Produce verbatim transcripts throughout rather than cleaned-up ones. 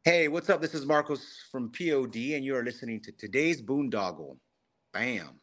Hey, what's up? This is Marcos from P O D, and you are listening to today's Boondoggle. Bam.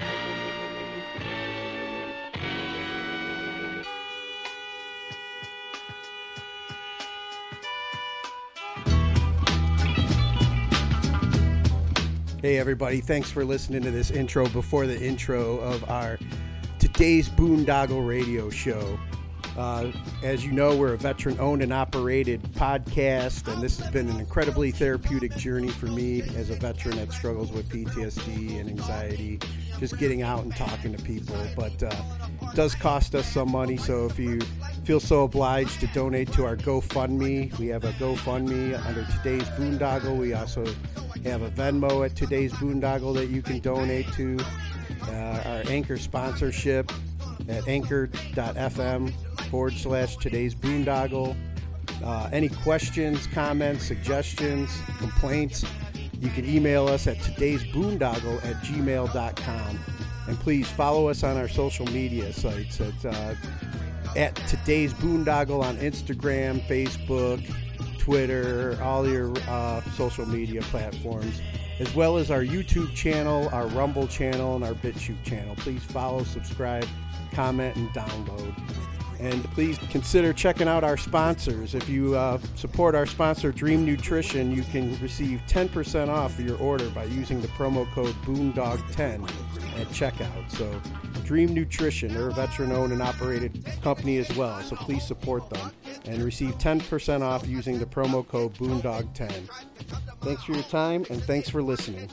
Hey everybody, thanks for listening to this intro before the intro of our today's Boondoggle radio show. Uh, as you know, we're a veteran-owned and operated podcast, and this has been an incredibly therapeutic journey for me as a veteran that struggles with P T S D and anxiety, just getting out and talking to people. But uh, it does cost us some money, so if you feel so obliged to donate to our GoFundMe, we have a GoFundMe under Today's Boondoggle. We also have a Venmo at Today's Boondoggle that you can donate to. Uh, our Anchor sponsorship at anchor.fm forward slash today's boondoggle. Uh, any questions, comments, suggestions, complaints, you can email us at today's boondoggle at gmail dot com. And please follow us on our social media sites at, uh, at today's boondoggle on Instagram, Facebook, Twitter, all your uh, social media platforms, as well as our YouTube channel, our Rumble channel, and our BitChute channel. Please follow, subscribe, comment, and download. And please consider checking out our sponsors. If you uh, support our sponsor, Dream Nutrition, you can receive ten percent off your order by using the promo code boondog ten at checkout. So Dream Nutrition, they're a veteran-owned and operated company as well, so please support them and receive ten percent off using the promo code boondog ten. Thanks for your time, and thanks for listening.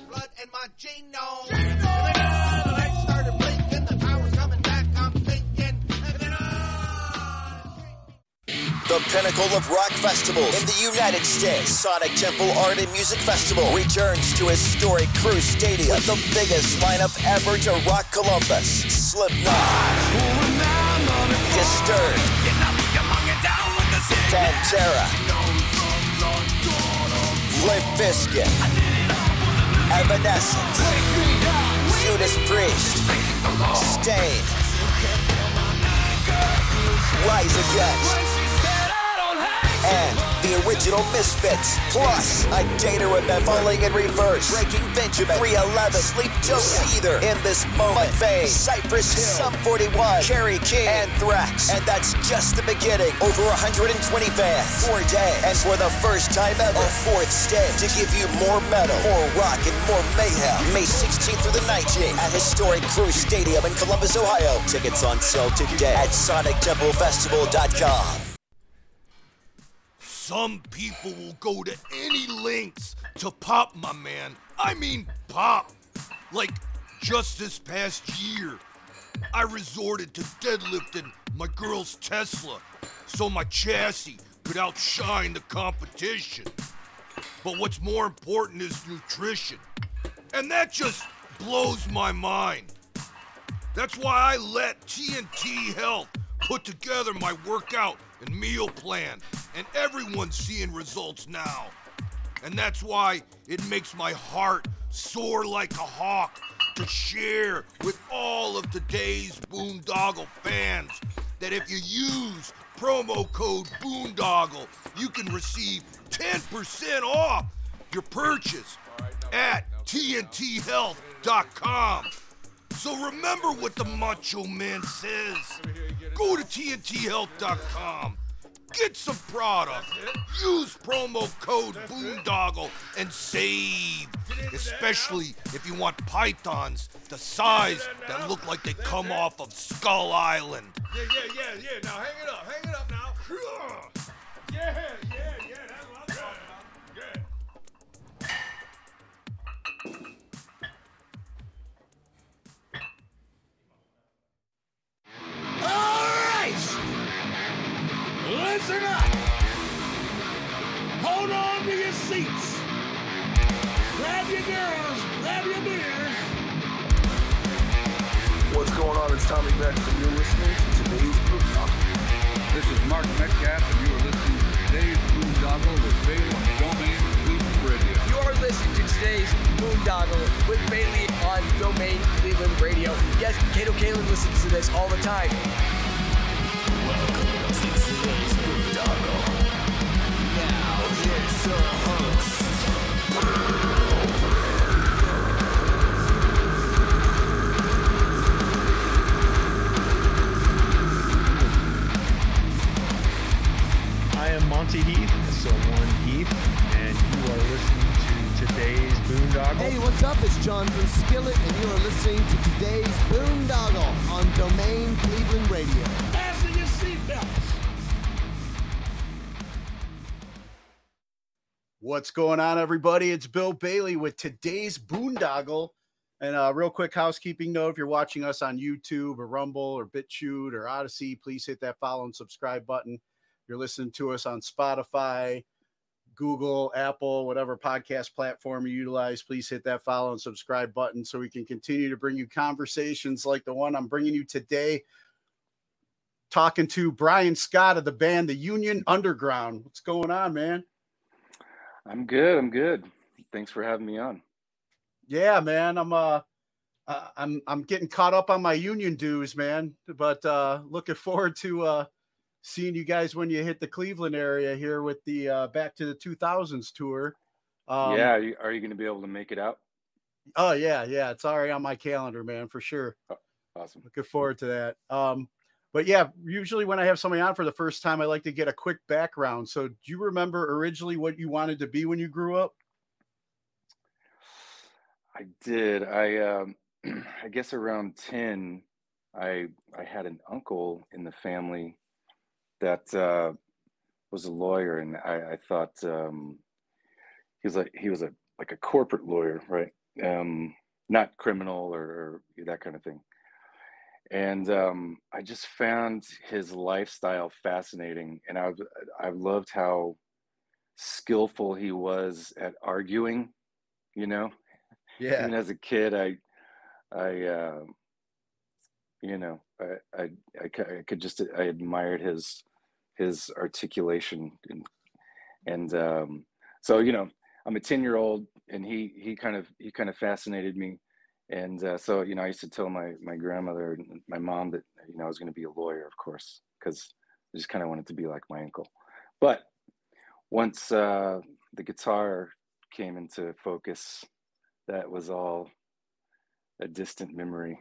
The pinnacle of rock festivals in the United States, Sonic Temple Art and Music Festival returns to historic Cruise Stadium with the biggest lineup ever to rock Columbus. Slipknot, Disturbed, Pantera, Limp Bizkit, Evanescence, Judas Priest, Staind, Rise Against, and the original Misfits, plus A Day to Remember, Falling in Reverse, Breaking Benjamin, three eleven, Sleep Don't Either, In This Moment, Fame, Cypress Hill, Sum forty-one, Kerry King, Anthrax, and that's just the beginning. Over one hundred twenty bands, four days, and for the first time ever, a fourth stage to give you more metal, more rock, and more mayhem. May sixteenth through the nineteenth at historic Cruise Stadium in Columbus, Ohio. Tickets on sale today at sonic temple festival dot com. Some people will go to any lengths to pop, my man. I mean pop. Like, just this past year, I resorted to deadlifting my girl's Tesla so my chassis could outshine the competition. But what's more important is nutrition. And that just blows my mind. That's why I let T N T Health put together my workout and meal plan, and everyone's seeing results now. And that's why it makes my heart soar like a hawk to share with all of today's Boondoggle fans that if you use promo code Boondoggle, you can receive ten percent off your purchase at T N T health dot com. So remember what the Macho Man says. Go to T N T health dot com. Get some product. Use promo code Boondoggle and save. Especially if you want pythons the size that look like they come off of Skull Island. Yeah, yeah, yeah, yeah. Now hang it up. Hang it up now. Yeah, yeah, yeah. That's what I'm talking about. Good. Listen up! Hold on to your seats! Grab your girls, grab your beers! What's going on? It's Tommy Beck, and you're listening to today's Boondoggle. This is Mark Metcalf, and you are listening to today's Boondoggle with Bailey on Domain Cleveland Radio. You are listening to today's Boondoggle with Bailey on Domain Cleveland Radio. Yes, Kato Kaelin listens to this all the time. Welcome to today's Boondoggle. Now here's your host, today's boondoggle. Hey, what's up? It's John from Skillet, and you are listening to today's boondoggle on Domain Cleveland Radio. Fasten your seatbelts. What's going on, everybody? It's Bill Bailey with today's boondoggle. And a uh, real quick housekeeping note, if you're watching us on YouTube or Rumble or BitChute or Odyssey, please hit that follow and subscribe button. If you're listening to us on Spotify, Google, Apple, whatever podcast platform you utilize, please hit that follow and subscribe button so we can continue to bring you conversations like the one I'm bringing you today. Talking to Brian Scott of the band The Union Underground. What's going on, man? I'm good. I'm good. Thanks for having me on. Yeah, man. I'm uh, uh I'm I'm getting caught up on my union dues, man. But uh, looking forward to uh, seeing you guys when you hit the Cleveland area here with the uh, Back to the two thousands tour. Um, yeah, are you, are you going to be able to make it out? Oh yeah, yeah. It's already on my calendar, man, for sure. Oh, awesome. Looking forward to that. Um, but yeah, usually when I have somebody on for the first time, I like to get a quick background. So, do you remember originally what you wanted to be when you grew up? I did. I um, I guess around ten, I I had an uncle in the family that uh, was a lawyer, and I, I thought um, he was like he was a like a corporate lawyer, right? Um, not criminal or, or that kind of thing. And um, I just found his lifestyle fascinating, and I I loved how skillful he was at arguing, you know. Yeah. Even as a kid, I, I, uh, you know, I, I, I, I could just, I admired his, his articulation, and, and um, so, you know, I'm a ten year old, and he, he kind of, he kind of fascinated me, and uh, so, you know, I used to tell my, my grandmother and my mom that, you know, I was going to be a lawyer, of course, because I just kind of wanted to be like my uncle. But once uh, the guitar came into focus, that was all a distant memory.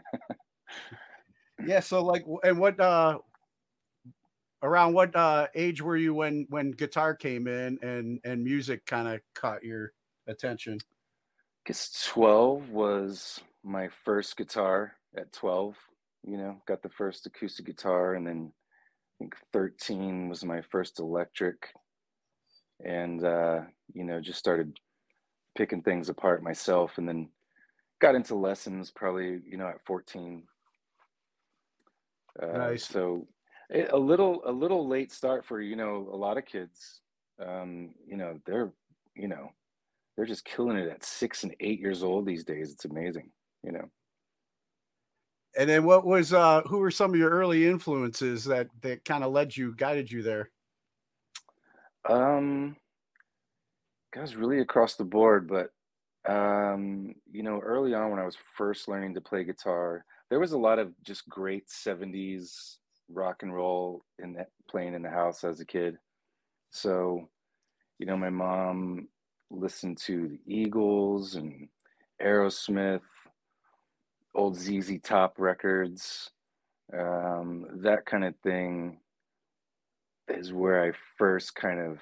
Yeah. So like, and what, uh, around what uh, age were you when, when guitar came in and, and music kind of caught your attention? I guess twelve was my first guitar at twelve, you know, got the first acoustic guitar, and then I think thirteen was my first electric, and, uh, you know, just started picking things apart myself, and then got into lessons probably, you know, at fourteen. Uh, nice. So a little, a little late start for, you know, a lot of kids. Um, you know, they're, you know, they're just killing it at six and eight years old these days. It's amazing, you know. And then what was, uh, who were some of your early influences that, that kind of led you, guided you there? Um, Guys, really across the board, but um, you know, early on when I was first learning to play guitar, there was a lot of just great seventies rock and roll in that playing in the house as a kid. So, you know, my mom listened to the Eagles and Aerosmith, old Z Z Top records, um, that kind of thing is where I first kind of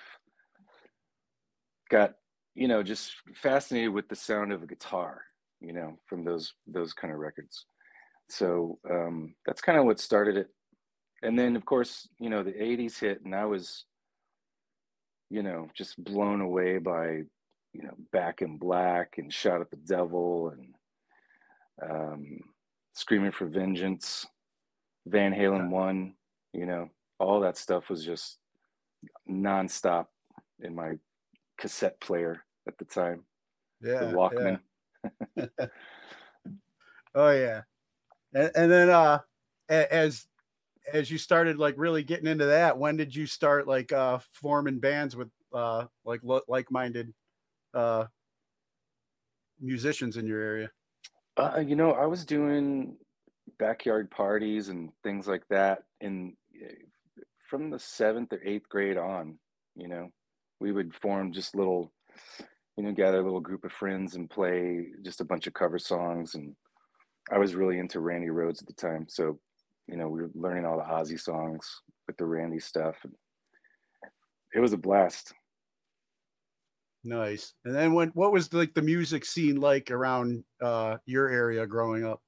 got, you know, just fascinated with the sound of a guitar, you know, from those those kind of records. So um, that's kind of what started it. And then, of course, you know, the eighties hit, and I was, you know, just blown away by, you know, Back in Black and Shout at the Devil and um, Screaming for Vengeance, Van Halen one, you know, all that stuff was just nonstop in my cassette player at the time. Yeah. The Walkman. Yeah. Oh yeah. And, and then uh as as you started like really getting into that, when did you start like uh forming bands with uh like like-minded uh musicians in your area? Uh, you know, I was doing backyard parties and things like that in from the seventh or eighth grade on. You know, we would form just little, you know, gather a little group of friends and play just a bunch of cover songs. And I was really into Randy Rhoads at the time, so you know, we were learning all the Ozzy songs with the Randy stuff. And it was a blast. Nice. And then when, what was like the music scene like around uh, your area growing up?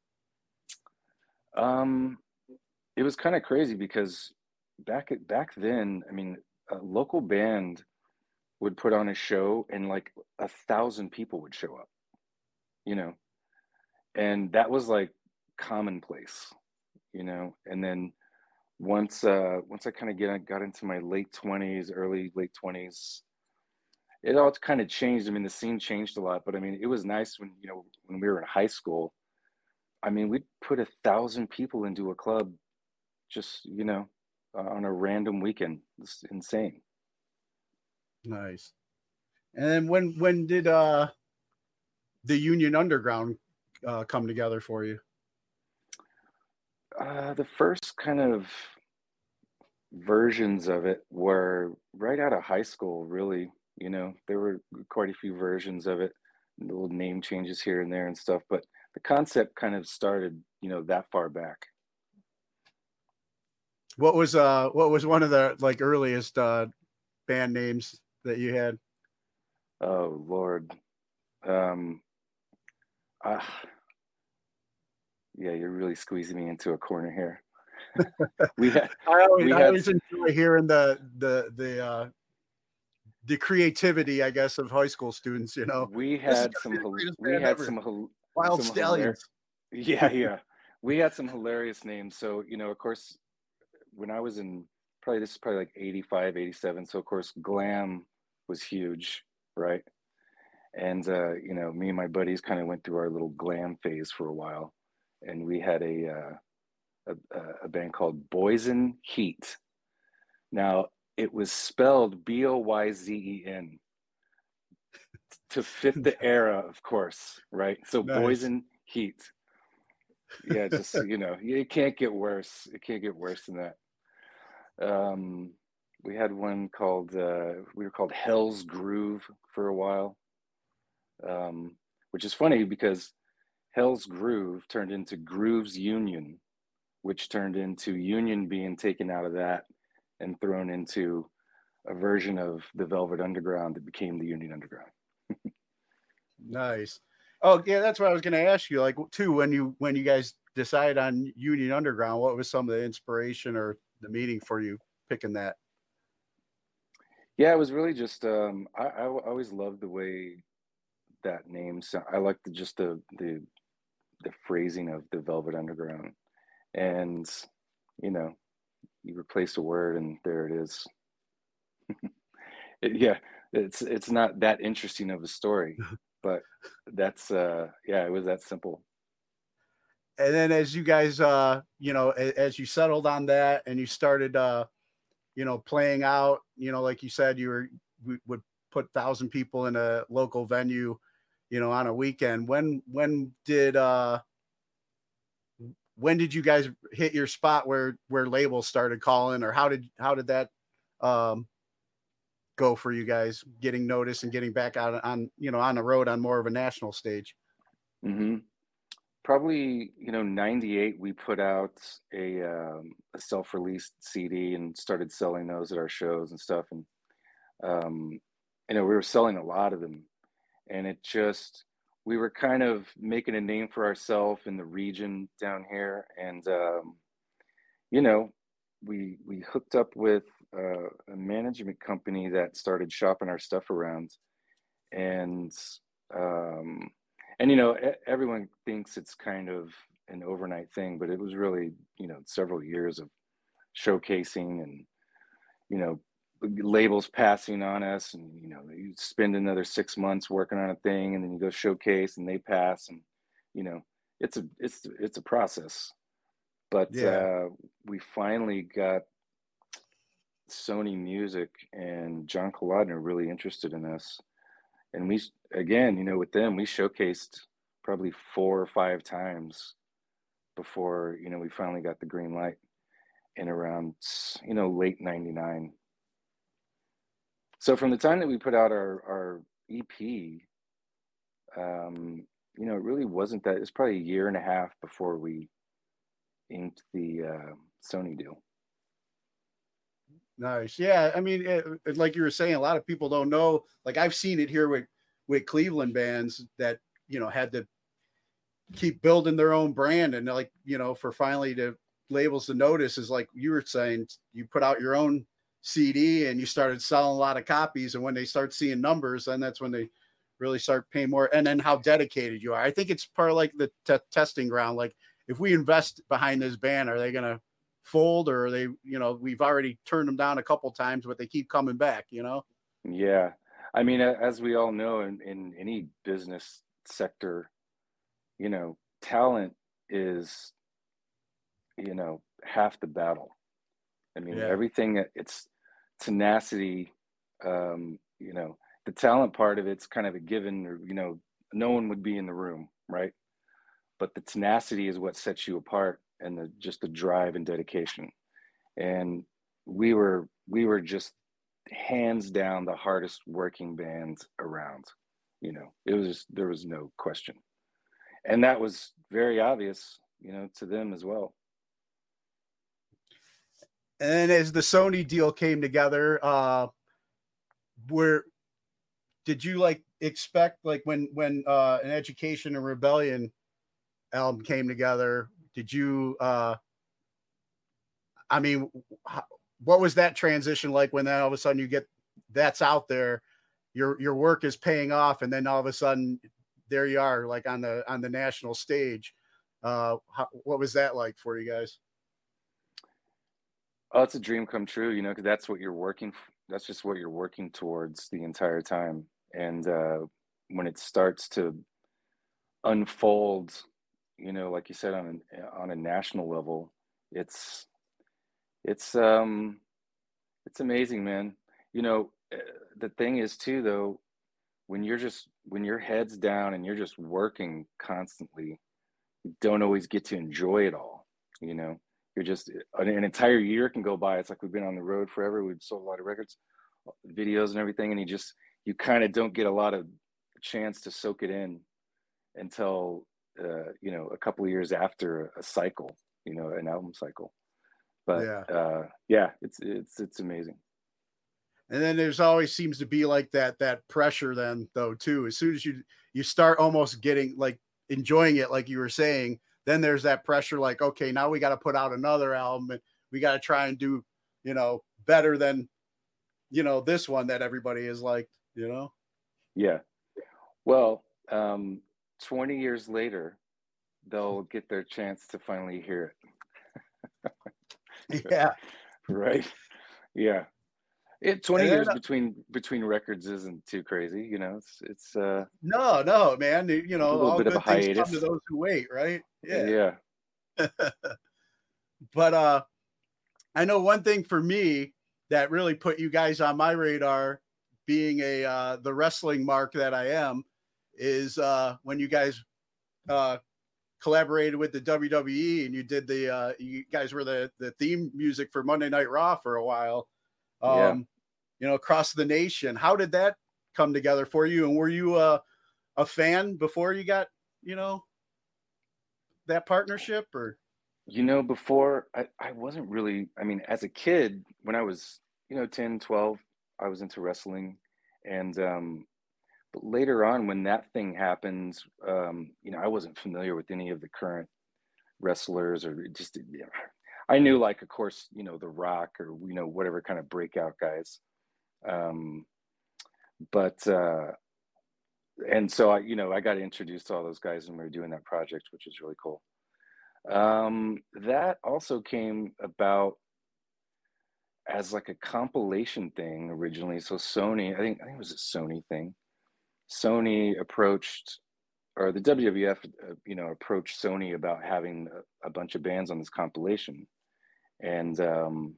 Um, it was kind of crazy because back at, back then, I mean, a local band would put on a show and like a thousand people would show up, you know, and that was like commonplace, you know. And then once, uh, once I kind of get got into my late twenties, early late twenties, it all kind of changed. I mean, the scene changed a lot, but I mean, it was nice when, you know, when we were in high school. I mean, we'd put a thousand people into a club just, you know, uh, on a random weekend. It's insane. Nice. And then when, when did uh, the Union Underground uh, come together for you? Uh, the first kind of versions of it were right out of high school, really. You know, there were quite a few versions of it, little name changes here and there and stuff, but the concept kind of started, you know, that far back. What was uh what was one of the like earliest uh band names that you had? Oh Lord. Um uh, yeah, you're really squeezing me into a corner here. we had I always, we I had, always enjoy hearing the the the uh the creativity, I guess, of high school students, you know. We had some we had ever. some Wild some Stallions. Hilar- yeah, yeah. We had some hilarious names. So, you know, of course, when I was in probably this is probably like eighty-five, eighty-seven. So of course, glam was huge, right? And uh, you know, me and my buddies kind of went through our little glam phase for a while, and we had a uh, a, a band called Boyzen Heat. Now it was spelled B O Y Z E N to fit the era, of course, right? So nice. Boyzen Heat. Yeah, just you know, it can't get worse. It can't get worse than that. Um, we had one called uh, we were called Hell's Groove for a while, um, which is funny because Hell's Groove turned into Grooves Union, which turned into Union being taken out of that and thrown into a version of the Velvet Underground that became the Union Underground. Nice. Oh yeah, that's what I was going to ask you. Like, too, when you when you guys decide on Union Underground, what was some of the inspiration or the meaning for you picking that? Yeah, it was really just um, I, I always loved the way that name sound. I like the just the the the phrasing of the Velvet Underground, and you know, you replace a word and there it is. it, yeah, it's it's not that interesting of a story. But that's, uh, yeah, it was that simple. And then as you guys, uh, you know, as, as you settled on that and you started, uh, you know, playing out, you know, like you said, you were, we would put thousand people in a local venue, you know, on a weekend. When, when did, uh, when did you guys hit your spot where, where labels started calling, or how did, how did that, um, go for you guys getting noticed and getting back out on, you know, on the road on more of a national stage? Mm-hmm. Probably, you know, ninety-eight, we put out a, um, a self-released C D and started selling those at our shows and stuff. And, um, you know, we were selling a lot of them, and it just, we were kind of making a name for ourselves in the region down here. And, um, you know, we, we hooked up with uh, a management company that started shopping our stuff around, and um, and you know, everyone thinks it's kind of an overnight thing, but it was really, you know, several years of showcasing and, you know, labels passing on us, and you know, you spend another six months working on a thing, and then you go showcase and they pass, and you know, it's a it's it's a process. But yeah. uh, we finally got Sony Music and John Kolodner really interested in us. And we, again, you know, with them, we showcased probably four or five times before, you know, we finally got the green light in around, you know, late ninety-nine. So from the time that we put out our, our E P, um, you know, it really wasn't that, it's probably a year and a half before we inked the uh, Sony deal. Nice. Yeah. I mean, it, it, like you were saying, a lot of people don't know. Like I've seen it here with, with Cleveland bands that, you know, had to keep building their own brand. And like, you know, for finally to labels to notice is like you were saying, you put out your own C D and you started selling a lot of copies. And when they start seeing numbers, then that's when they really start paying more. And then how dedicated you are. I think it's part of like the t- testing ground. Like if we invest behind this band, are they going to fold, or are they, you know, we've already turned them down a couple times, but they keep coming back, you know? Yeah. I mean, as we all know, in, in any business sector, you know, talent is, you know, half the battle. I mean, Yeah. everything, it's tenacity, um, you know, the talent part of it's kind of a given, or, you know, no one would be in the room, right? But the tenacity is what sets you apart, and the just the drive and dedication. And we were we were just hands down the hardest working bands around. You know, it was just, there was no question. And that was very obvious, you know, to them as well. And then as the Sony deal came together, uh, where did you like expect, like when, when uh, An Education and Rebellion album came together, did you, uh, I mean, how, what was that transition like when then all of a sudden you get, that's out there, your, your work is paying off. And then all of a sudden there you are, like on the, on the national stage. Uh, how, what was that like for you guys? Oh, it's a dream come true, you know, because that's what you're working, that's just what you're working towards the entire time. And uh, when it starts to unfold, you know, like you said, on a, on a national level, it's, it's, um, it's amazing, man. You know, the thing is too, though, when you're just, when your head's down and you're just working constantly, you don't always get to enjoy it all, you know. You're just, an, an entire year can go by. It's like we've been on the road forever. We've sold a lot of records, videos and everything. And you just, you kind of don't get a lot of chance to soak it in until, uh, you know, a couple of years after a cycle, you know, an album cycle. But yeah, uh, yeah, it's, it's, it's amazing. And then there's always seems to be like that, that pressure then though, too, as soon as you, you start almost getting like enjoying it, like you were saying, then there's that pressure, like, okay, now we got to put out another album and we got to try and do, you know, better than, you know, this one that everybody is like, you know? Yeah. Well, um, twenty years later, they'll get their chance to finally hear it. Yeah. Right. Yeah. It twenty then, years between between records isn't too crazy, you know. It's it's uh no, no, man. You know, a little all bit good of a things hiatus. come to those who wait, right? Yeah. Yeah. But uh, I know one thing for me that really put you guys on my radar, being a uh, the wrestling mark that I am, is uh, when you guys uh, collaborated with the W W E and you did the uh, you guys were the the theme music for Monday Night Raw for a while. Um, yeah. You know, across the nation. How did that come together for you? And were you a a fan before you got, you know, that partnership? Or you know, before I, I wasn't really, I mean, as a kid, when I was, you know, ten, twelve, I was into wrestling. And um, but later on, when that thing happened, um, you know, I wasn't familiar with any of the current wrestlers, or just, you know, I knew, like, of course, you know, The Rock, or, you know, whatever kind of breakout guys. Um, but, uh, and so I, you know, I got introduced to all those guys when we were doing that project, which was really cool. Um, that also came about as like a compilation thing originally. So Sony, I think, I think it was a Sony thing. Sony approached, or the W W F, uh, you know, approached Sony about having a, a bunch of bands on this compilation. And, um,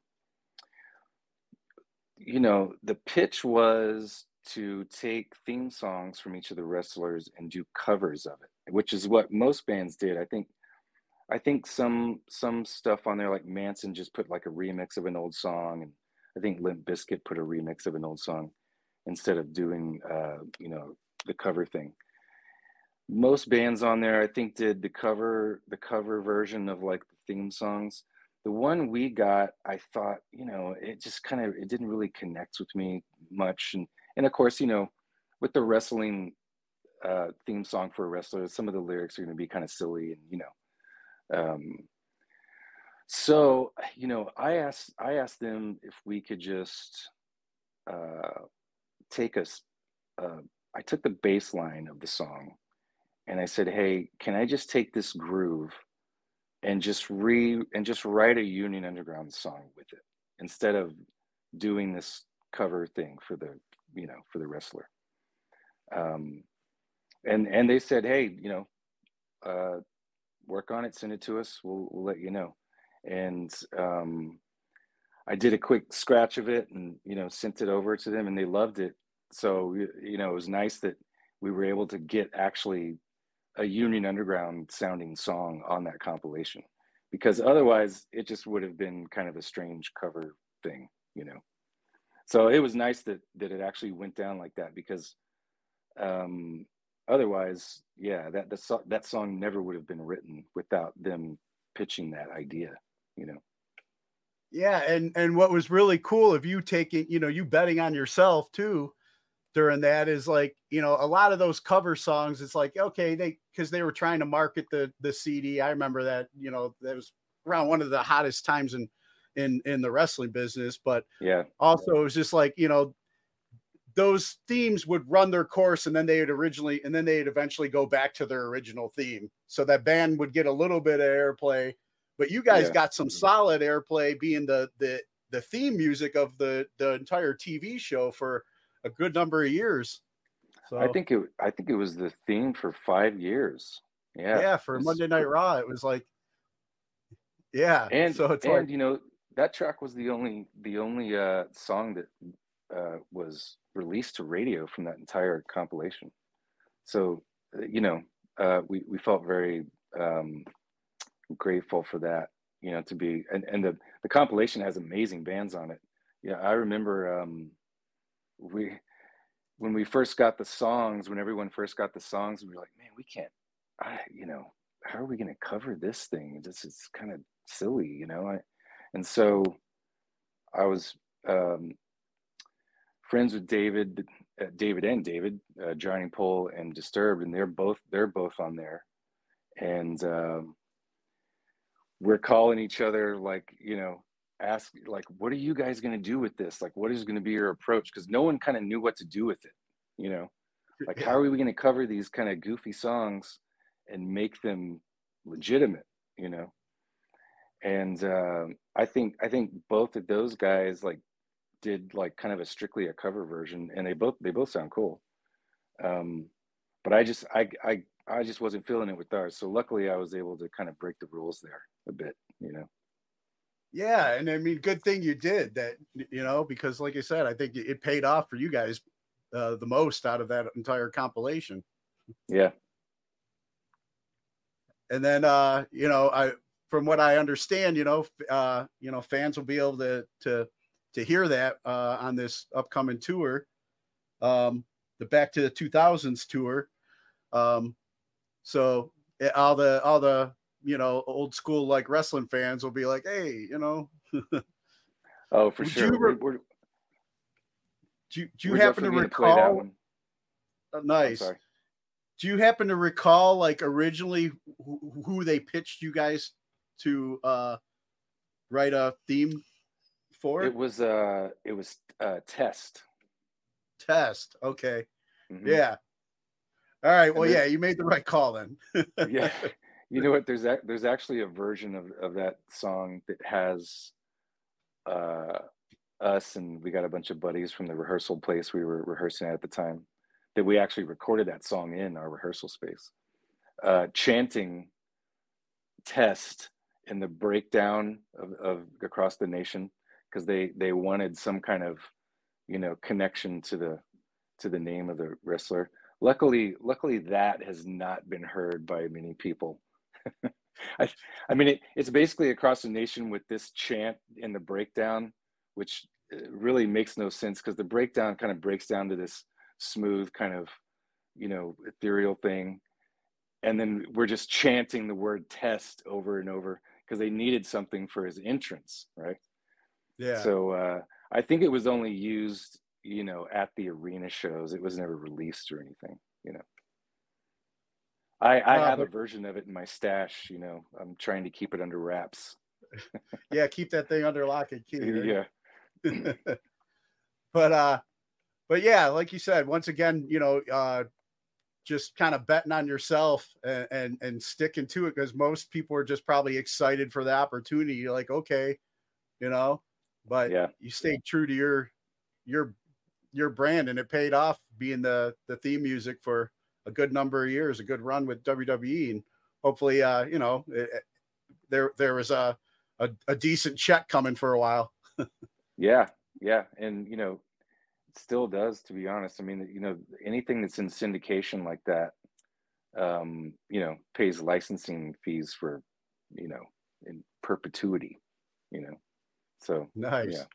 you know, the pitch was to take theme songs from each of the wrestlers and do covers of it, which is what most bands did. I think, I think some, some stuff on there, like Manson just put like a remix of an old song. And I think Limp Bizkit put a remix of an old song instead of doing, uh, you know, the cover thing. Most bands on there, I think, did the cover, the cover version of like the theme songs. the one we got, I thought, you know, it just kind of, it didn't really connect with me much. And, and of course, you know, with the wrestling uh, theme song for a wrestler, some of the lyrics are going to be kind of silly and, you know, um, so, you know, I asked, I asked them if we could just uh, take us, uh, I took the bass line of the song and I said, hey, can I just take this groove and just re and just write a Union Underground song with it instead of doing this cover thing for the, you know, for the wrestler. Um, and, and they said, hey, you know, uh, work on it, send it to us. We'll, we'll let you know. And um, I did a quick scratch of it and, you know, sent it over to them and they loved it. So, you know, it was nice that we were able to get actually a Union Underground sounding song on that compilation, because otherwise it just would have been kind of a strange cover thing, you know. So it was nice that that it actually went down like that, because um, otherwise, yeah, that the so, that song never would have been written without them pitching that idea, you know. Yeah, and and what was really cool of you taking, you know, you betting on yourself too during that is like, you know, a lot of those cover songs, it's like, okay, they, because they were trying to market the the C D. I remember that, you know, that was around one of the hottest times in in in the wrestling business. But yeah, also it was just like, you know, those themes would run their course and then they would originally and then they'd eventually go back to their original theme. So that band would get a little bit of airplay, but you guys yeah. got some solid airplay being the the the theme music of the the entire T V show for a good number of years. So I think it I think it was the theme for five years. Yeah. Yeah, for was, Monday Night Raw, it was like, yeah. And so it's and like, you know, that track was the only the only uh song that uh was released to radio from that entire compilation. So, you know, uh we we felt very um grateful for that, you know, to be and and the the compilation has amazing bands on it. Yeah, I remember um we when we first got the songs, when everyone first got the songs, we were like, man, we can't, I, you know, how are we going to cover this thing? This is kind of silly, you know? I, and so I was um, friends with David, uh, David and David, uh, Johnny Pole and Disturbed, and they're both, they're both on there. And um, we're calling each other, like, you know, ask like, what are you guys going to do with this? Like, what is going to be your approach? Because no one kind of knew what to do with it, you know, like, how are we going to cover these kind of goofy songs and make them legitimate, you know? And um, I think, I think both of those guys like did like kind of a strictly a cover version, and they both, they both sound cool. Um, but I just, I, I, I just wasn't feeling it with ours. So luckily I was able to kind of break the rules there a bit, you know? Yeah, and I mean, good thing you did that, you know, because like I said, I think it paid off for you guys uh, the most out of that entire compilation. Yeah. And then, uh, you know, I, from what I understand, you know, uh, you know, fans will be able to to to hear that uh, on this upcoming tour, um, the Back to the two thousands tour. Um, so all the all the you know, old school like wrestling fans will be like, hey, you know. Oh, for sure. You re- we're, do you, do you happen to recall? Uh, nice. Do you happen to recall like originally who, who they pitched you guys to uh, write a theme for? It was uh, it was uh, Test. Test. Okay. Mm-hmm. Yeah. All right. Well, yeah, you made the right call then. Yeah. You know what? There's a, there's actually a version of, of that song that has uh, us, and we got a bunch of buddies from the rehearsal place we were rehearsing at, at the time, that we actually recorded that song in our rehearsal space, uh, chanting Test in the breakdown of, of across the nation, because they they wanted some kind of, you know, connection to the to the name of the wrestler. Luckily, luckily that has not been heard by many people. I, I mean, it, it's basically across the nation with this chant in the breakdown, which really makes no sense, because the breakdown kind of breaks down to this smooth kind of, you know, ethereal thing. And then we're just chanting the word Test over and over, because they needed something for his entrance, right? Yeah. So uh, I think it was only used, you know, at the arena shows. It was never released or anything, you know. I, I Uh, have but- a version of it in my stash, you know. I'm trying to keep it under wraps. Yeah, keep that thing under lock and key. Right? Yeah. but uh, but yeah, like you said, once again, you know, uh, just kind of betting on yourself and and, and sticking to it, because most people are just probably excited for the opportunity. You're like, okay, you know, but Yeah. you stayed true to your your your brand, and it paid off being the the theme music for a good number of years, a good run with W W E, and hopefully, uh, you know, it, there there was a, a a decent check coming for a while. Yeah, yeah, and you know, it still does, to be honest. I mean, you know, anything that's in syndication like that, um, you know, pays licensing fees for, you know, in perpetuity, you know. So Nice. Yeah.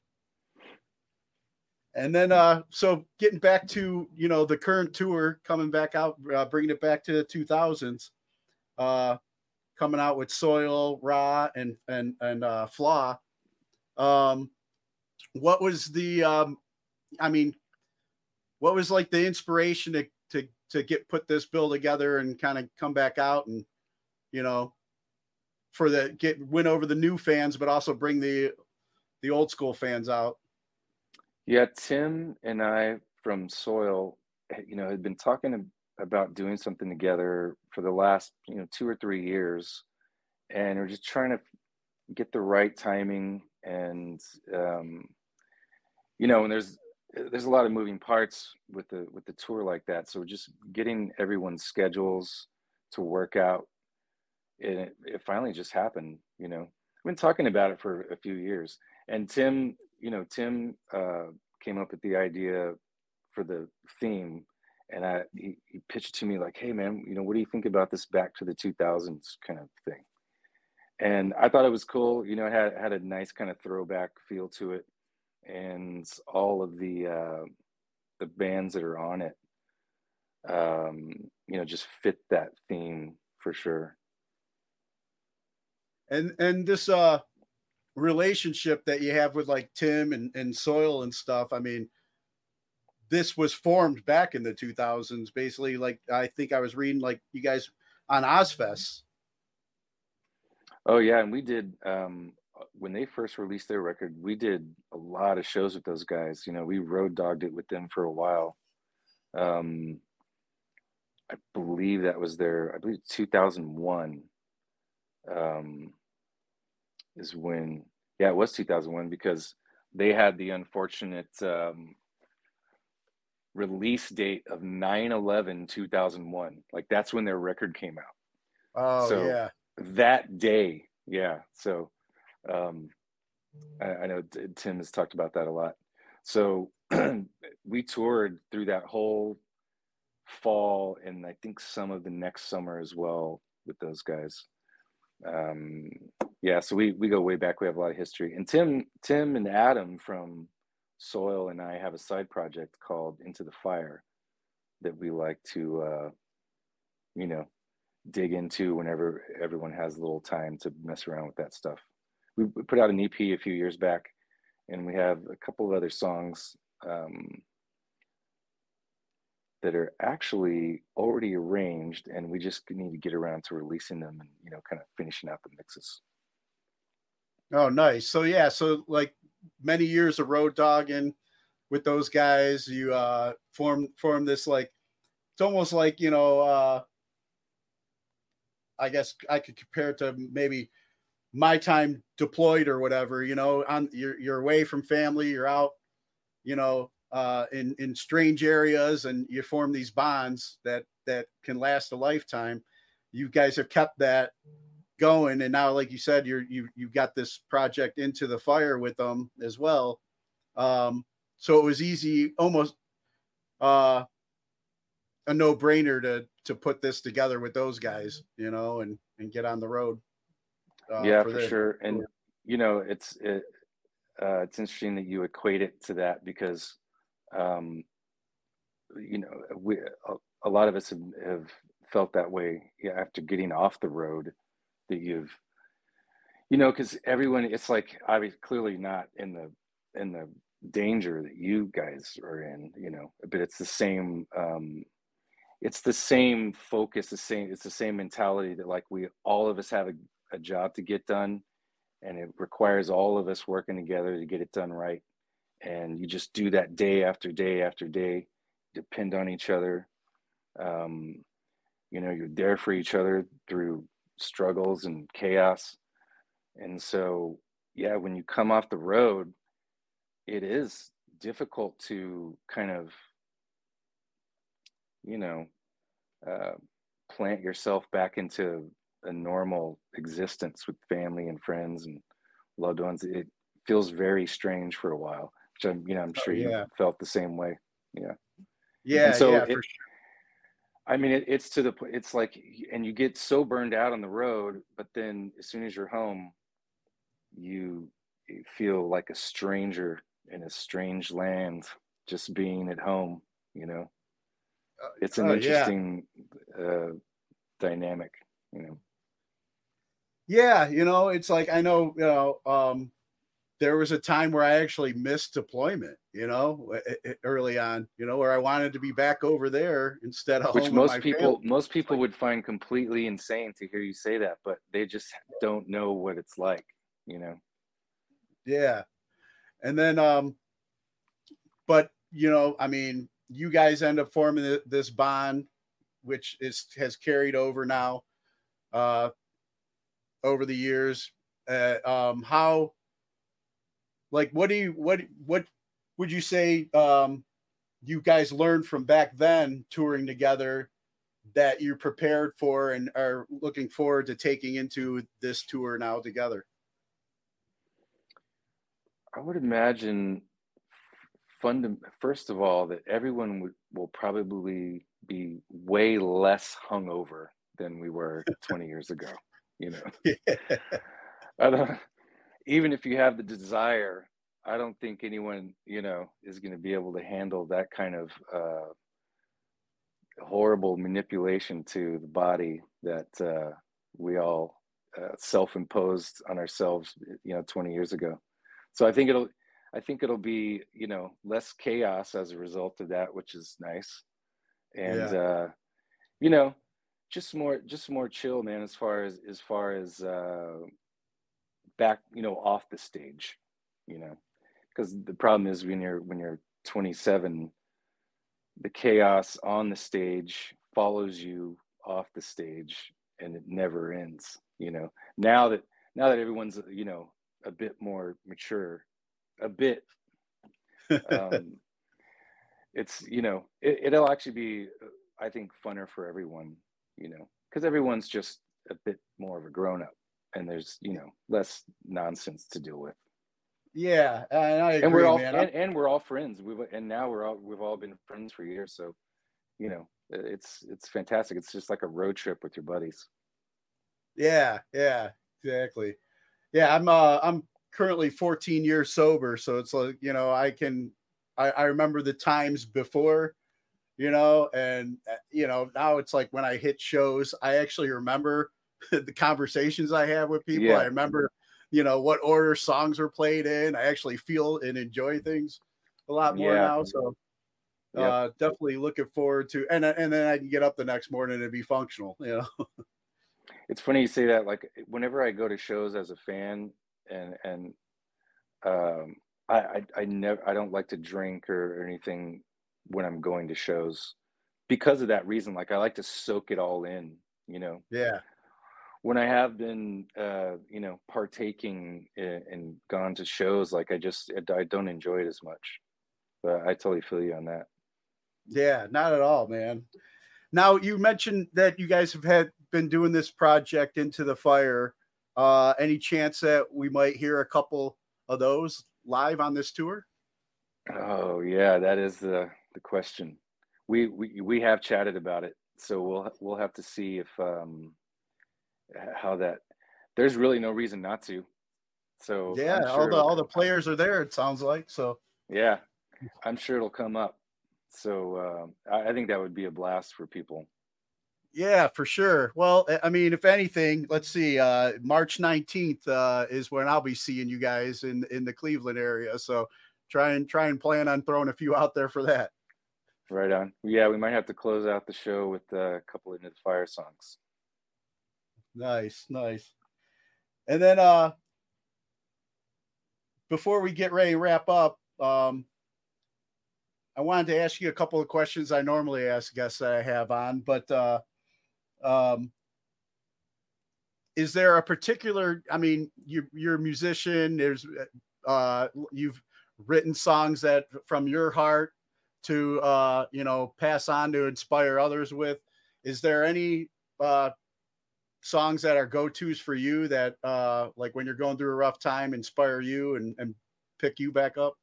And then, uh, so getting back to, you know, the current tour, coming back out, uh, bringing it back to the two thousands, uh, coming out with Soil, Ra, and and and uh, Flaw. Um, what was the, um, I mean, what was like the inspiration to to to get put this bill together and kind of come back out and, you know, for the get win over the new fans, but also bring the the old school fans out? Yeah, Tim and I from Soil, you know, had been talking about doing something together for the last, you know, two or three years, and we're just trying to get the right timing. And um, you know, and there's there's a lot of moving parts with the with the tour like that, so just getting everyone's schedules to work out, and it, it finally just happened. You know, I've been talking about it for a few years, and Tim. You know, Tim uh, came up with the idea for the theme, and I he, he pitched it to me like, "Hey, man, you know, what do you think about this back to the two thousands kind of thing?" And I thought it was cool. You know, it had had a nice kind of throwback feel to it, and all of the uh, the bands that are on it, um, you know, just fit that theme for sure. And and this uh. relationship that you have with like Tim and, and Soil and stuff. I mean, this was formed back in the two thousands, basically. Like, I think I was reading like you guys on Ozfest. Oh yeah. And we did, um, when they first released their record, we did a lot of shows with those guys. You know, we road dogged it with them for a while. Um, I believe that was their, I believe two thousand one, um, is when, yeah, it was two thousand one, because they had the unfortunate um, release date of nine eleven two thousand one. Like, that's when their record came out. Oh, so yeah. That day, yeah. So um, I, I know Tim has talked about that a lot. So we toured through that whole fall, and I think some of the next summer as well with those guys. Um, yeah, so we we go way back. We have a lot of history. And Tim, Tim and Adam from Soil and I have a side project called Into the Fire that we like to, uh, you know, dig into whenever everyone has a little time to mess around with that stuff. We, we put out an E P a few years back, and we have a couple of other songs um, that are actually already arranged, and we just need to get around to releasing them and, you know, kind of finishing out the mixes. Oh, nice. So yeah, so like many years of road dogging with those guys, you uh form form this, like, it's almost like, you know, uh I guess I could compare it to maybe my time deployed or whatever, you know, on you're you're away from family, you're out, you know, uh in in strange areas, and you form these bonds that that can last a lifetime. You guys have kept that going, and now, like you said, you're you you've got this project Into the Fire with them as well. Um so it was easy, almost uh a no-brainer to to put this together with those guys, you know, and and get on the road. Uh, yeah, for, for sure. And you know, it's it, uh, it's interesting that you equate it to that, because um, you know, we a, a lot of us have, have felt that way, yeah, after getting off the road. That you've You know, because everyone, it's like obviously clearly not in the in the danger that you guys are in, you know, but it's the same. Um, it's the same focus, the same. It's the same mentality that like we all of us have a, a job to get done, and it requires all of us working together to get it done right. And you just do that day after day after day, depend on each other. Um, you know, you're there for each other through struggles and chaos. And so, yeah, when you come off the road, it is difficult to kind of, you know, uh, plant yourself back into a normal existence with family and friends and loved ones. It feels very strange for a while, which I'm, you know, I'm sure oh, yeah. you felt the same way. Yeah. Yeah. And so yeah, it, for sure. I mean, it, it's to the point, it's like, and you get so burned out on the road, but then as soon as you're home, you, you feel like a stranger in a strange land, just being at home, you know. It's an oh, interesting yeah. uh, dynamic, you know. Yeah, you know, it's like I know, you know, um, there was a time where I actually missed deployment, you know, early on, you know, where I wanted to be back over there instead of which home most with my people family. most people like, would find completely insane to hear you say that, but they just don't know what it's like, you know. Yeah, and then, um, but you know, I mean, you guys end up forming this bond, which is has carried over now. Uh, over the years, uh, um, how, like, what do you, what, what would you say, um, you guys learned from back then touring together that you're prepared for and are looking forward to taking into this tour now together? I would imagine, fund, first of all, that everyone would, will probably be way less hungover than we were twenty years ago. You know, yeah. I don't, even if you have the desire, I don't think anyone, you know, is going to be able to handle that kind of uh, horrible manipulation to the body that uh, we all uh, self-imposed on ourselves, you know, twenty years ago. So I think it'll, I think it'll be, you know, less chaos as a result of that, which is nice. And, yeah. uh, you know, just more, just more chill, man, as far as, as far as uh, back, you know, off the stage, you know, because the problem is when you're, when you're twenty-seven, the chaos on the stage follows you off the stage and it never ends, you know. Now that, now that everyone's, you know, a bit more mature, a bit, um, it's, you know, it, it'll actually be, I think, funner for everyone, you know, because everyone's just a bit more of a grown-up and there's, you know, less nonsense to deal with. Yeah, and I agree, and we're all man. And, and we're all friends. We've and now we're all we've all been friends for years. So, you know, it's it's fantastic. It's just like a road trip with your buddies. Yeah, yeah, exactly. Yeah, I'm uh I'm currently fourteen years sober, so it's like, you know, I can I, I remember the times before, you know, and you know, now it's like when I hit shows, I actually remember the conversations I have with people. Yeah. I remember, you know, what order songs are played in. I actually feel and enjoy things a lot more yeah. now. So uh, yep. definitely looking forward to, and and then I can get up the next morning and be functional, you know. It's funny you say that. Like whenever I go to shows as a fan, and and um, I, I I never I don't like to drink or, or anything when I'm going to shows because of that reason. Like I like to soak it all in, you know. Yeah. When I have been, uh, you know, partaking in, and gone to shows, like I just, I don't enjoy it as much. But I totally feel you on that. Yeah, not at all, man. Now you mentioned that you guys have had been doing this project Into the Fire. Uh, any chance that we might hear a couple of those live on this tour? Oh yeah, that is the the question. We we we have chatted about it, so we'll we'll have to see if. Um, how that there's really no reason not to. So yeah, sure all the all the players are there, it sounds like. So yeah, I'm sure it'll come up. So um, I, I think that would be a blast for people. Yeah, for sure. Well, I mean, if anything, let's see, uh, March nineteenth uh, is when I'll be seeing you guys in, in the Cleveland area. So try and try and plan on throwing a few out there for that. Right on. Yeah, we might have to close out the show with a couple of Into the Fire songs. Nice, nice. And then uh, before we get ready to wrap up, um, I wanted to ask you a couple of questions I normally ask guests that I have on, but uh, um, is there a particular, I mean, you, you're a musician, there's, uh, you've written songs that from your heart to, uh, you know, pass on to inspire others with. Is there any uh, songs that are go-tos for you that, uh, like when you're going through a rough time, inspire you and, and pick you back up?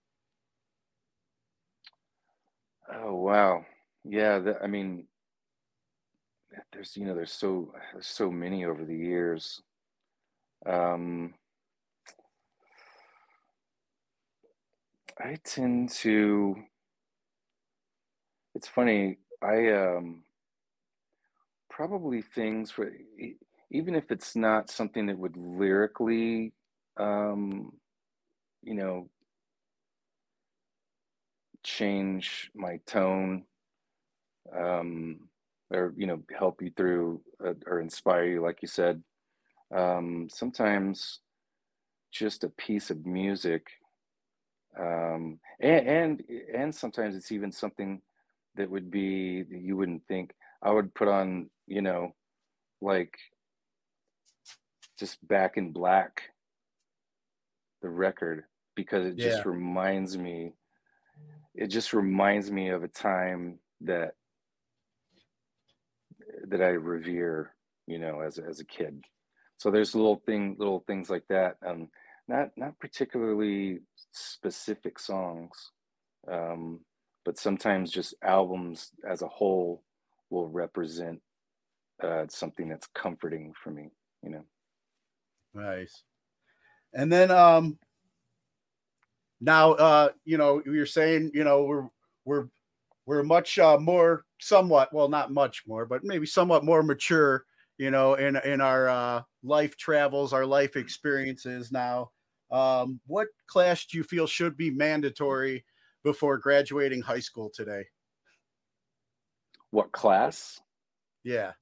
Oh, wow. Yeah. The, I mean, there's, you know, there's so, there's so many over the years. Um, I tend to, it's funny. I, um, probably things for, even if it's not something that would lyrically, um, you know, change my tone, um, or, you know, help you through uh, or inspire you, like you said. Um, sometimes just a piece of music, um, and, and, and sometimes it's even something that would be, that you wouldn't think. I would put on, you know, like just Back in Black, the record, because it just Yeah. reminds me, it just reminds me of a time that, that I revere, you know, as, as a kid. So there's little thing, little things like that. Um, not, not particularly specific songs, um, but sometimes just albums as a whole will represent uh, something that's comforting for me, you know. Nice. And then um, now, uh, you know, you're saying, you know, we're we're we're much uh, more, somewhat, well, not much more, but maybe somewhat more mature, you know, in in our uh, life travels, our life experiences now. Um, what class do you feel should be mandatory before graduating high school today? What class? Yeah.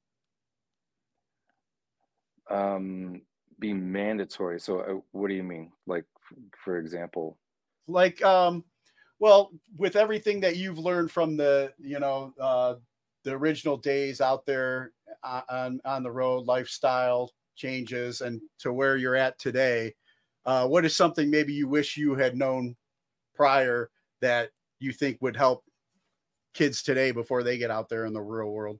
Um, be mandatory. So uh, what do you mean? Like, f- for example? Like, um, well, with everything that you've learned from the, you know, uh, the original days out there on, on the road, lifestyle changes, and to where you're at today, uh, what is something maybe you wish you had known prior that you think would help kids today before they get out there in the real world?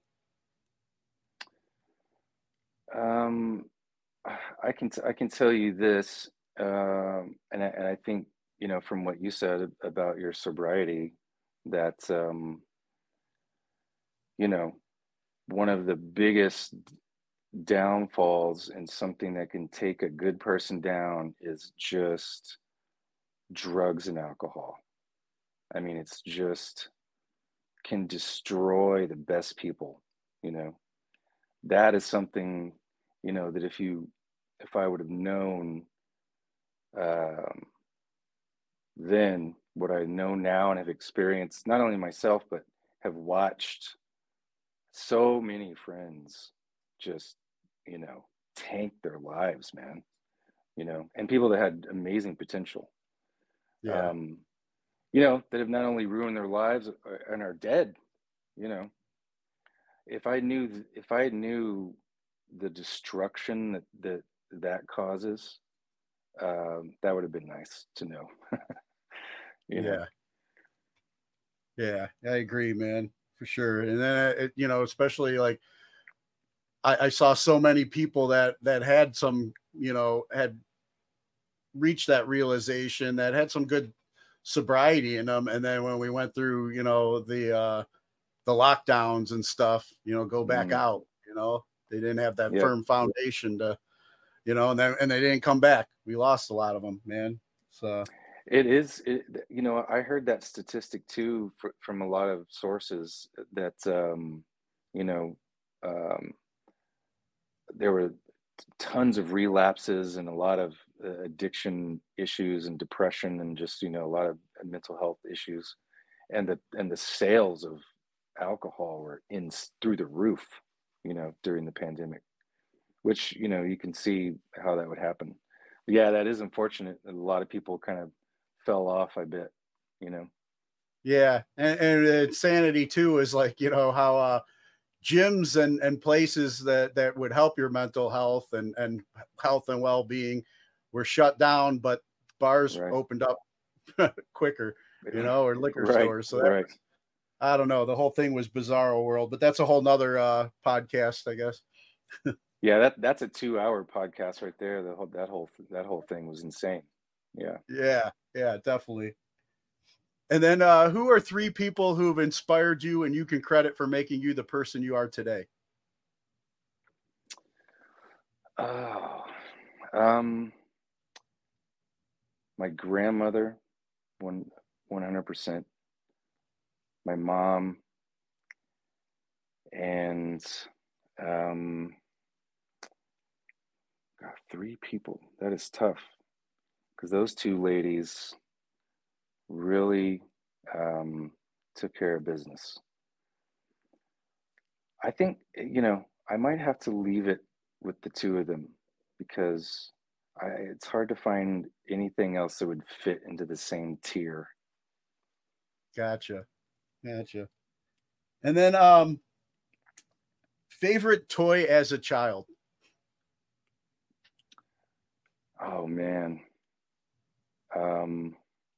Um, I can t- I can tell you this, um, and I, and I think, you know, from what you said about your sobriety, that um, you know, one of the biggest downfalls and something that can take a good person down is just drugs and alcohol. I mean, it's just can destroy the best people, you know. That is something, you know, that if you, if I would have known um, then what I know now and have experienced, not only myself, but have watched so many friends just, you know, tank their lives, man, you know, and people that had amazing potential, Yeah. um, you know, that have not only ruined their lives and are dead, you know. If I knew, if I knew the destruction that that, that causes, um, that would have been nice to know. you know? Yeah. Yeah, I agree, man, for sure. And then, uh, it, you know, especially like I, I saw so many people that that had some, you know, had reached that realization, that had some good sobriety in them, and then when we went through, you know, the uh, the lockdowns and stuff, you know, go back Mm. out. You know, they didn't have that Yep. firm foundation to, you know, and then and they didn't come back. We lost a lot of them, man. So It is, it, you know, I heard that statistic too fr- from a lot of sources that, um, you know, um, there were tons of relapses and a lot of uh, addiction issues and depression and just, you know, a lot of mental health issues. And the, and the sales of alcohol were in through the roof, you know, during the pandemic, which, you know, you can see how that would happen. But yeah, that is unfortunate. A lot of people kind of fell off, I bet, you know? Yeah. And, and insanity too is like, you know, how, uh, gyms and, and places that, that would help your mental health and, and health and well-being were shut down, but bars right. opened up quicker, you know, or liquor right. stores. So that right. was, I don't know. The whole thing was bizarro world, but that's a whole nother uh, podcast, I guess. yeah. That that's a two hour podcast right there. The whole, that whole, that whole thing was insane. Yeah. Yeah. Yeah, definitely. And then uh, who are three people who've inspired you and you can credit for making you the person you are today? Oh, um, my grandmother, one, one hundred percent. My mom, and um, God, three people. That is tough because those two ladies really um, took care of business. I think, you know, I might have to leave it with the two of them because I, it's hard to find anything else that would fit into the same tier. Gotcha. Gotcha. And then um, favorite toy as a child? Oh, man. Um,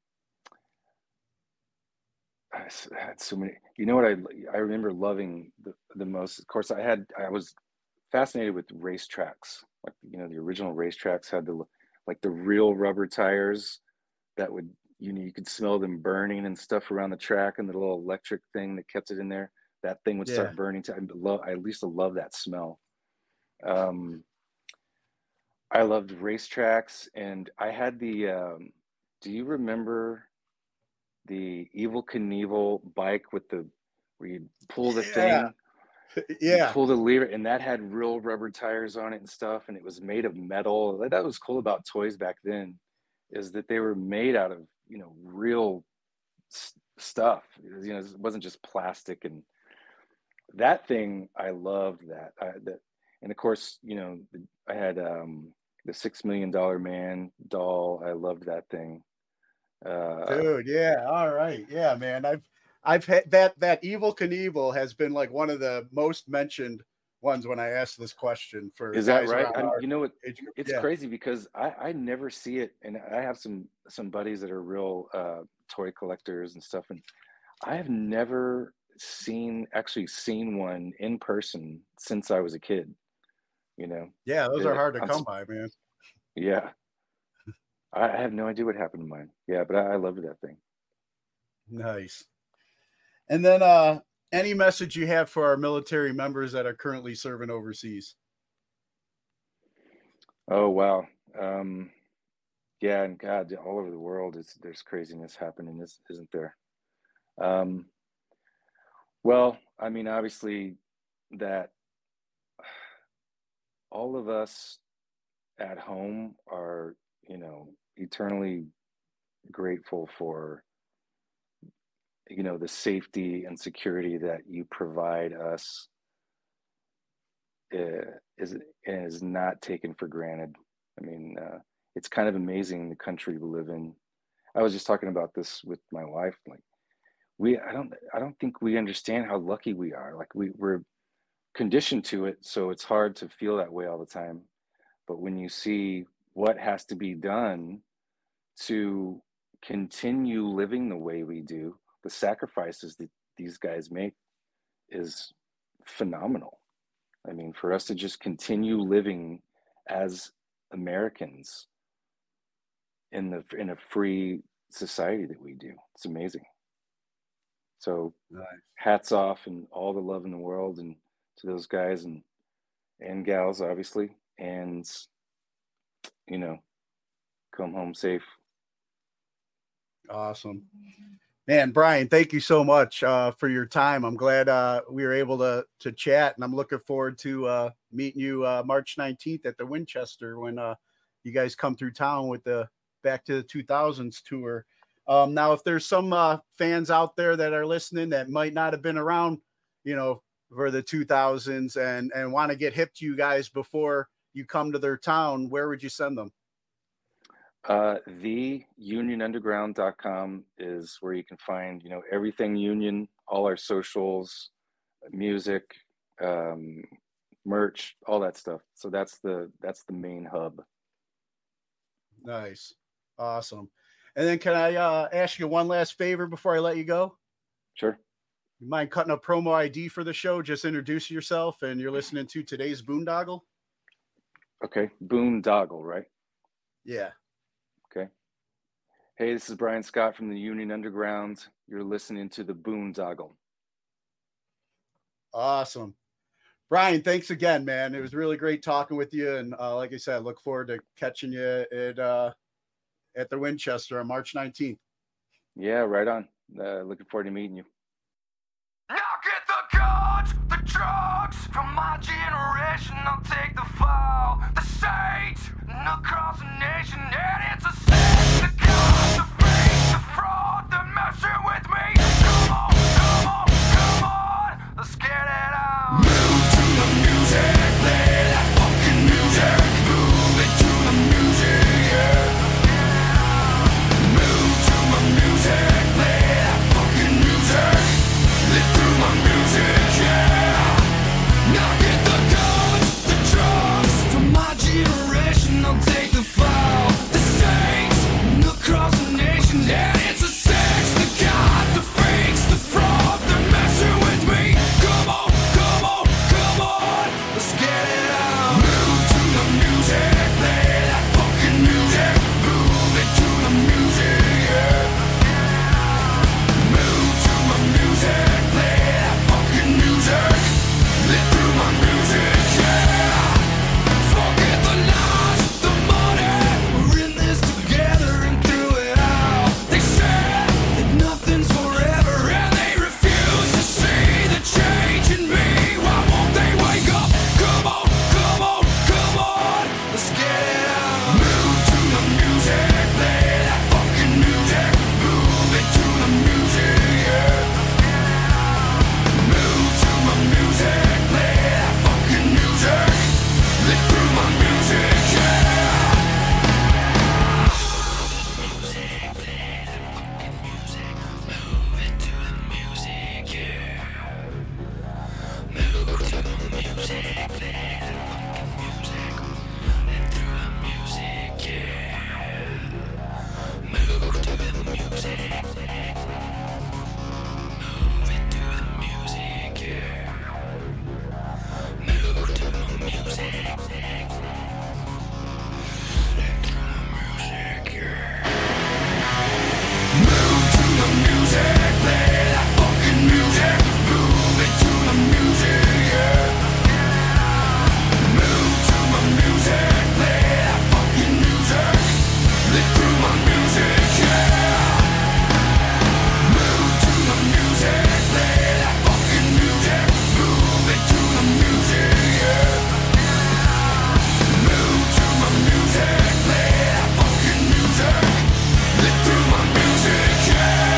I had so many, you know what I, I remember loving the, the most, of course I had, I was fascinated with racetracks. Like, you know, the original racetracks had the, like the real rubber tires that would, you know, you could smell them burning and stuff around the track, and the little electric thing that kept it in there, that thing would yeah. start burning. To, I love, I used to love that smell. Um, I loved racetracks, and I had the, um, do you remember the Evel Knievel bike with the, where you pull the yeah. thing, yeah, you pull the lever, and that had real rubber tires on it and stuff, and it was made of metal. That was cool about toys back then, is that they were made out of, you know, real s- stuff. You know, it wasn't just plastic. And that thing, I loved that. I, that, and of course, you know, I had um, the Six Million Dollar Man doll. I loved that thing. Uh, Dude, yeah, all right, yeah, man. I've I've had that that Evel Knievel has been like one of the most mentioned ones when I asked this question. For is that right? I, you know what? Age, it's yeah. crazy because I I never see it, and I have some some buddies that are real uh, toy collectors and stuff, and I have never seen actually seen one in person since I was a kid. You know? Yeah, those it, are hard to I'm, come by, man. Yeah. I have no idea what happened to mine. Yeah, but I, I loved that thing. Nice. And then uh, any message you have for our military members that are currently serving overseas? Oh, wow. Um, yeah, and God, all over the world, it's, there's craziness happening, isn't there? Um, well, I mean, obviously that all of us at home are, you know, eternally grateful for, you know, the safety and security that you provide us uh, is is not taken for granted. I mean, uh, it's kind of amazing the country we live in. I was just talking about this with my wife. Like, we, I don't, I don't think we understand how lucky we are. Like, we we're conditioned to it, so it's hard to feel that way all the time. But when you see what has to be done to continue living the way we do, the sacrifices that these guys make is phenomenal. I mean, for us to just continue living as Americans in the in a free society that we do, it's amazing. So nice. Hats off and all the love in the world, and to those guys and and gals, obviously, and, you know, come home safe. Awesome. Man, Brian, thank you so much uh, for your time. I'm glad uh, we were able to to chat, and I'm looking forward to uh, meeting you uh, March nineteenth at the Winchester when uh, you guys come through town with the Back to the two thousands tour. Um, now, if there's some uh, fans out there that are listening that might not have been around, you know, for the two thousands and and want to get hip to you guys before you come to their town, where would you send them? Uh, the union underground dot com is where you can find, you know, everything Union, all our socials, music, um, merch, all that stuff. So that's the, that's the main hub. Nice. Awesome. And then can I uh, ask you one last favor before I let you go? Sure. You mind cutting a promo I D for the show? Just introduce yourself, and you're listening to today's Boondoggle. Okay. Boondoggle, right? Yeah. Okay. Hey, this is Brian Scott from the Union Underground. You're listening to the Boondoggle. Awesome. Brian, thanks again, man. It was really great talking with you. And uh, like I said, I look forward to catching you at, uh, at the Winchester on March nineteenth. Yeah, right on. Uh, looking forward to meeting you. Now get the guns, the drugs from my generation. I'll take the fall, the saints, and across the nation. And it's a sin, the gods, the fakes, the fraud, the messing with me. Come on, come on, come on, let's get it out. Move to the music, play that fucking music. Move it to the music, yeah. Move to my music, play that fucking music. Live through my music, yeah. Now get the guns, the drugs from my generation. I'll take the fall, the saints, and across the nation. And it's a sex, the gods, the fakes, the fraud, they're messing with me. Come on, come on, come on, let's get it out. Move to the music, play that fucking music. Move it to the music, yeah. Move to my music, play that fucking music. Live through my music, yeah. Forget the lies, the money. We're in this together and through it all. They said that nothing's forever, and they refuse to see the change in me. Why won't they wake up? Come on, come on, come on, let's get it out. Move to the music, play that fucking music. Move it to the music, yeah. Move to my music, play that fucking music. Live through my music, yeah. Music, play that fucking music. Move it to the music, yeah. Move to the music, play that fucking music. Live through the music, yeah. Move to the music. Move it to the music, yeah. Move to the music. Live through the music, yeah. Move to the music, play that fucking music. Move it to the music, yeah. Move to my music, play that fucking music. Live through my music, yeah. Move to the music, play that fucking music. Move it to the music, yeah. Move to my music, play that fucking music. Live through my music, yeah.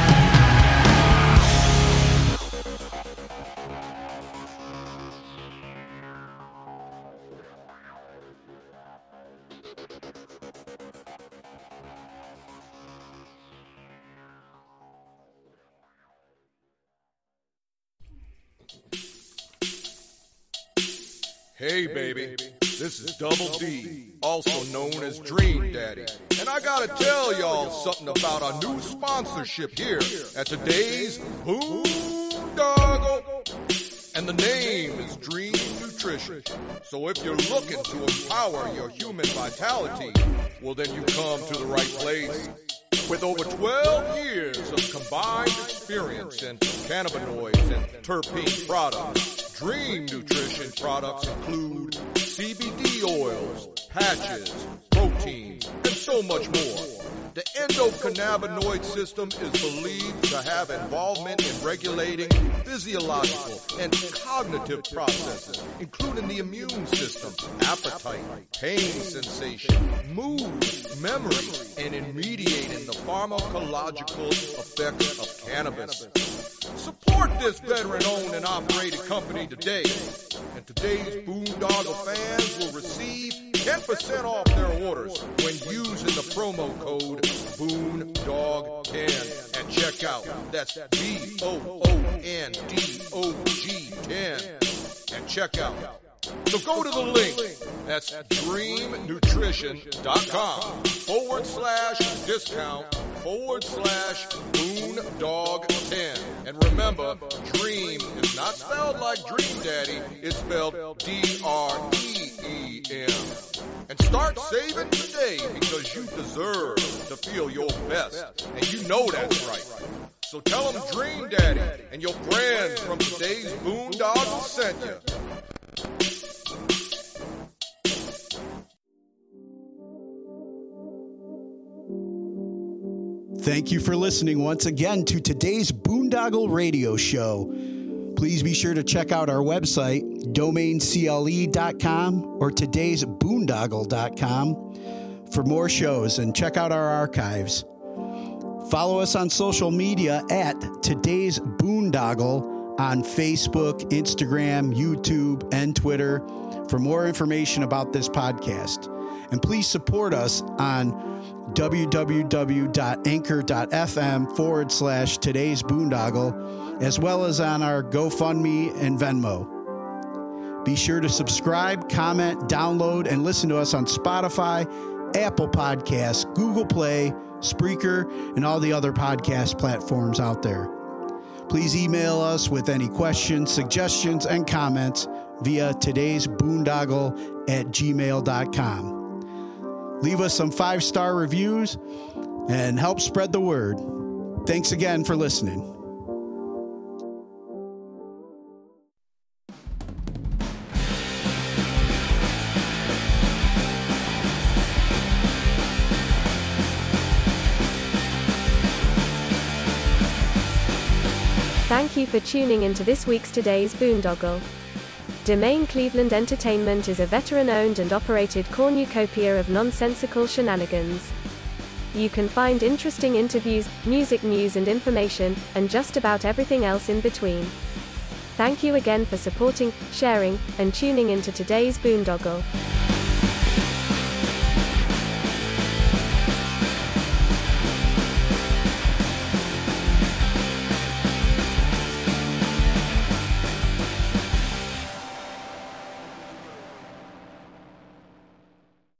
Hey, baby, this is Double D, also known as Dream Daddy. And I gotta tell y'all something about our new sponsorship here at today's Boondoggle. And the name is Dream Nutrition. So if you're looking to empower your human vitality, well then you come to the right place. With over twelve years of combined experience in cannabinoids and terpene products, Dream Nutrition products include C B D oils, patches, protein proteins, and so much more. The endocannabinoid system is believed to have involvement in regulating physiological and cognitive processes, including the immune system, appetite, pain sensation, mood, memory, and in mediating the pharmacological effects of cannabis. Support this veteran-owned and operated company today, and today's Boondoggle fans will receive ten percent off their orders when using the promo code Boondog ten at checkout. That's B O O N D O G ten at checkout. So go to the link. That's dreamnutrition.com forward slash discount forward slash Boondog ten. And remember, Dream is not spelled like Dream Daddy. It's spelled D R E E M. And start saving today because you deserve to feel your best. And you know that's right. So tell them Dream Daddy and your friends from today's Boondoggle sent you. Thank you for listening once again to today's Boondoggle Radio Show. Please be sure to check out our website, domain c l e dot com or todays boondoggle dot com for more shows, and check out our archives. Follow us on social media at Today's Boondoggle on Facebook, Instagram, YouTube, and Twitter for more information about this podcast. And please support us on www.anchor.fm forward slash today's boondoggle, as well as on our GoFundMe and Venmo. Be sure to subscribe, comment, download, and listen to us on Spotify, Apple Podcasts, Google Play, Spreaker, and all the other podcast platforms out there. Please email us with any questions, suggestions, and comments via todaysboondoggle at gmail dot com. Leave us some five-star reviews and help spread the word. Thanks again for listening. Thank you for tuning into this week's Today's Boondoggle. Domain Cleveland Entertainment is a veteran-owned and operated cornucopia of nonsensical shenanigans. You can find interesting interviews, music news and information, and just about everything else in between. Thank you again for supporting, sharing, and tuning into today's Boondoggle.